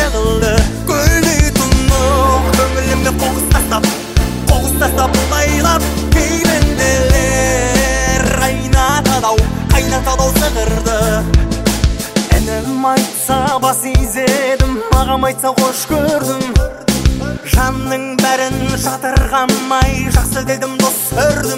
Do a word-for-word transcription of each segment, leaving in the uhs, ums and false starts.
жығылды. Көйлей тұнық көңіліме қоқыс тастап, қоқыс тастап лайлап кейбенделер қайнатады-ау, қайнатады-ау сығырды. Інім айтса бас изедім, ағам айтса қош көрдім. Жанның бәрін жатырғамай жақсы дедім, дос көрдім.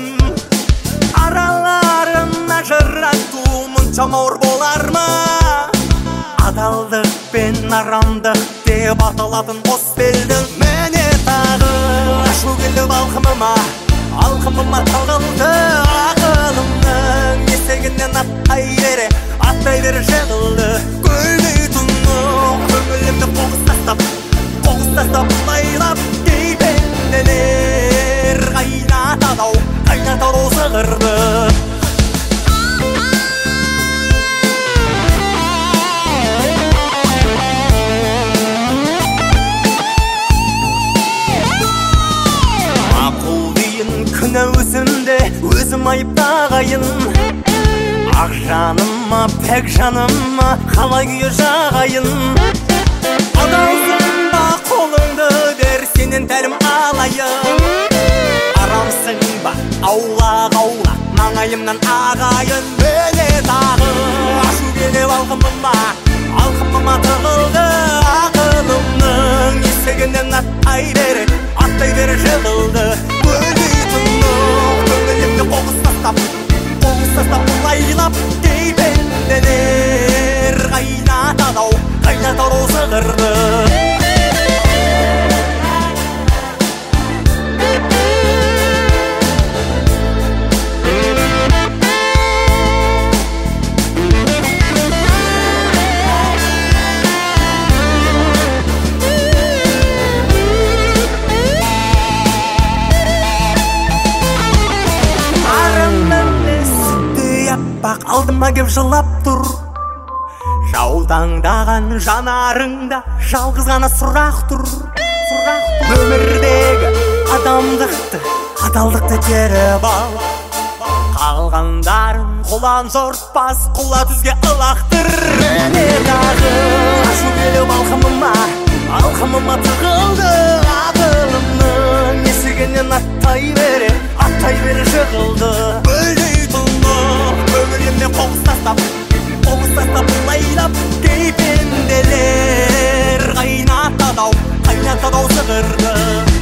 Араларын ажырату мұншама ауыр болар ма? Адалдық пен арамдық деп аталатын қос белдің. Міне тағы ашу келіп алқымыма, алқымыма тағылды. Ақылымның есегінен аттай бере, аттай бере жығылды. Көйлей тұнық көңілімді қоқыс тастап, қоқыс тастап лайлап кейбенделер қайнатады-ау, қайнатады-ау сығырды. Күні өзімде, өзім айыптағайын. Ақ жаныма, пәк жаныма қалай күйі жағайын. Адалсың ба қолыңды бер, сенен тәлім алайын. Арамсың ба аула-аула маңайымнан ағайын. Міне тағы ашу келіп алқымыма, алқымыма тығылды. Ақылымның есігінен аттай бере, аттай бере жығылды. Көңілімді қоқыс тастап, қоқыс тастап лайлап кейбенделер қайнатады-ау, қайнатады-ау сығырды. Алдыма кеп жылап тұр, жаутаңдаған жанарыңда жалғыз ғана сұрақ тұр. Өмірдегі адамдықты, адалдықты теріп ал. Қалғандарын қолан жортпас, құла түзге ылақтыр. Міне дағы ашу келіп алқымыма, алқымыма тығылды. Ақылымның есігінен аттай бере, аттай бере жығылды. Көңілімде қоқыс тастап, қоқыс тастап лайлап кейбенделер қайнатады-ау, қайнатады-ау сығырды.